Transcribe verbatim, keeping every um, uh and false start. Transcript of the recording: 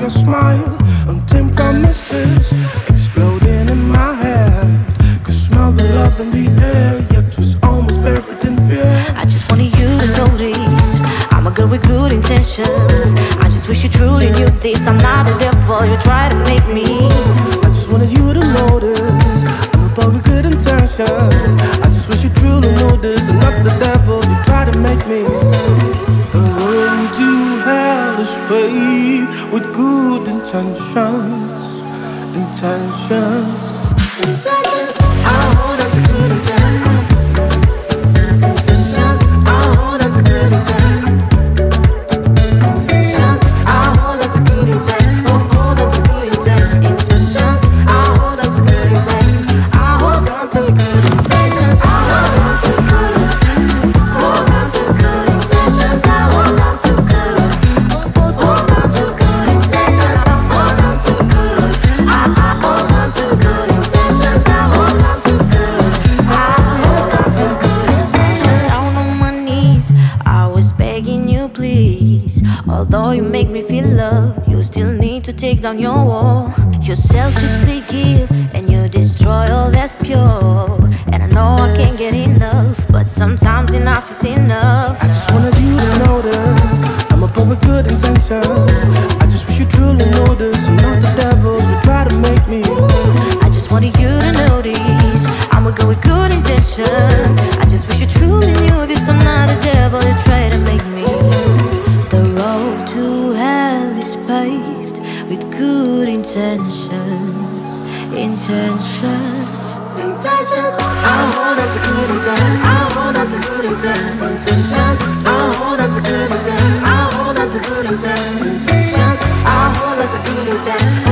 a smile, untamed promises exploding in my head. Could smell the love in the air, yet was almost buried in fear. I just wanted you to notice I'm a girl with good intentions. I just wish you truly knew this. I'm not a devil, you try to make me. I just wanted you to notice I'm a boy with good intentions. I just wish you truly knew this. I'm not the devil, you try to make me. The road to hell is paved with good intentions. Intentions. Intentions. I hold on to good intentions. Intentions. I hold on to good intentions. Intentions. I hold on to good intent. Oh, hold on to good intent. Intentions. I hold on to good intent. I hold on to good intentions. I hold on to good. Hold on to good intentions. I hold on to good. Hold on to good intentions. I hold on to good. I hold on to good intentions. I hold on to good. I hold on to good intentions. Down on my knees, I was begging you please. Although you make me feel loved, you still need to take down your wall. You selfishly give and you destroy all that's pure. And I know I can't get enough, but sometimes enough is enough. I just wanted you to notice I'm a boy with good intentions. I just wish you truly knew this. I'm not the devil, you try to make me. I just wanted you to notice I'm a girl with good intentions. I just wish you truly knew this. I'm not a devil, you try to make me. The road to hell is paved with good intentions. Intentions. Intentions. I hold on to good intent. I hold on to good intent. Intentions. I hold on to good intent. I hold on to good intent. Intentions. I hold on to good intent.